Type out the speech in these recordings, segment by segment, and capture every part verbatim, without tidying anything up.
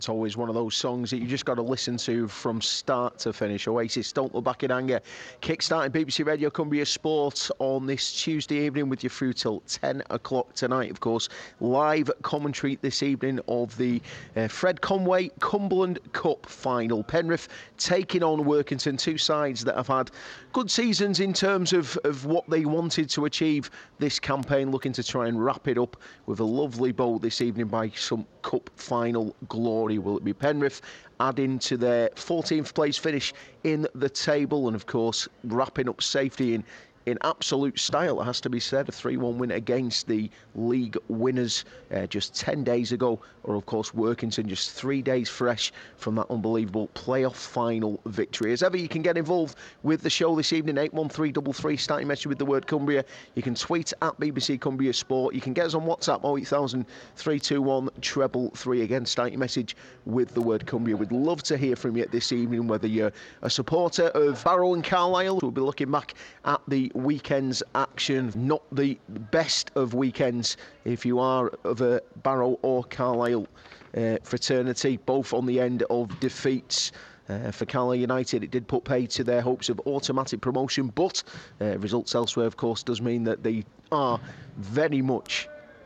It's always one of those songs that you just got to listen to from start to finish. Oasis, Don't Look Back in Anger, kick-starting B B C Radio Cumbria Sport on this Tuesday evening with you through till ten o'clock tonight. Of course, live commentary this evening of the uh, Fred Conway Cumberland Cup final. Penrith taking on Workington, two sides that have had good seasons in terms of, of what they wanted to achieve this campaign, looking to try and wrap it up with a lovely bow this evening by some cup final glory. Will it be Penrith adding to their fourteenth place finish in the table, and of course wrapping up safety in in absolute style, it has to be said, a three one win against the league winners uh, just ten days ago, or of course Workington just three days fresh from that unbelievable playoff final victory. As ever, you can get involved with the show this evening, eight one three three three, starting message with the word Cumbria. You can tweet at B B C Cumbria Sport. You can get us on WhatsApp, oh eight thousand, three two one, three three three. Again, start your message with the word Cumbria. We'd love to hear from you this evening, whether you're a supporter of Barrow and Carlisle. We'll be looking back at the weekend's action, not the best of weekends if you are of a Barrow or Carlisle uh, fraternity, both on the end of defeats. Uh, for Carlisle United, it did put pay to their hopes of automatic promotion, but uh, results elsewhere, of course, does mean that they are very much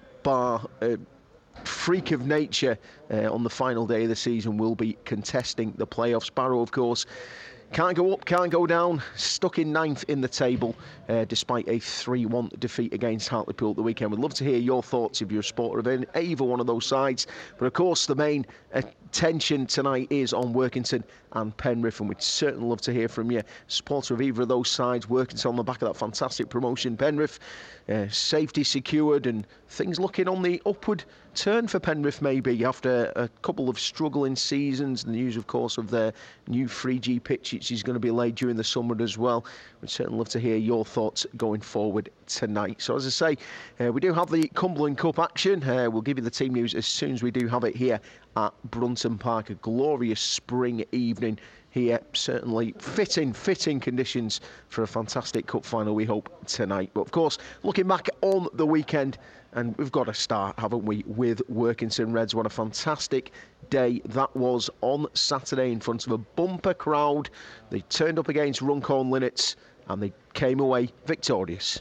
bar uh, freak of nature uh, on the final day of the season, will be contesting the playoffs. Barrow, of course, can't go up, can't go down, stuck in ninth in the table uh, despite a three one defeat against Hartlepool at the weekend. We'd love to hear your thoughts if you're a supporter of either one of those sides. But of course, the main attention tonight is on Workington and Penrith, and we'd certainly love to hear from you, supporter of either of those sides. Workington on the back of that fantastic promotion, Penrith uh, safety secured, and things looking on the upward turn for Penrith maybe after a couple of struggling seasons. The news, of course, of their new three G pitch, which is going to be laid during the summer as well. We'd certainly love to hear your thoughts going forward tonight. So as I say, uh, we do have the Cumberland Cup action. Uh, we'll give you the team news as soon as we do have it here at Brunton Park. A glorious spring evening here, certainly fitting, fitting conditions for a fantastic cup final, we hope, tonight. But of course, looking back on the weekend, and we've got to start, haven't we, with Workington Reds. What a fantastic day that was on Saturday in front of a bumper crowd. They turned up against Runcorn Linnets and they came away victorious.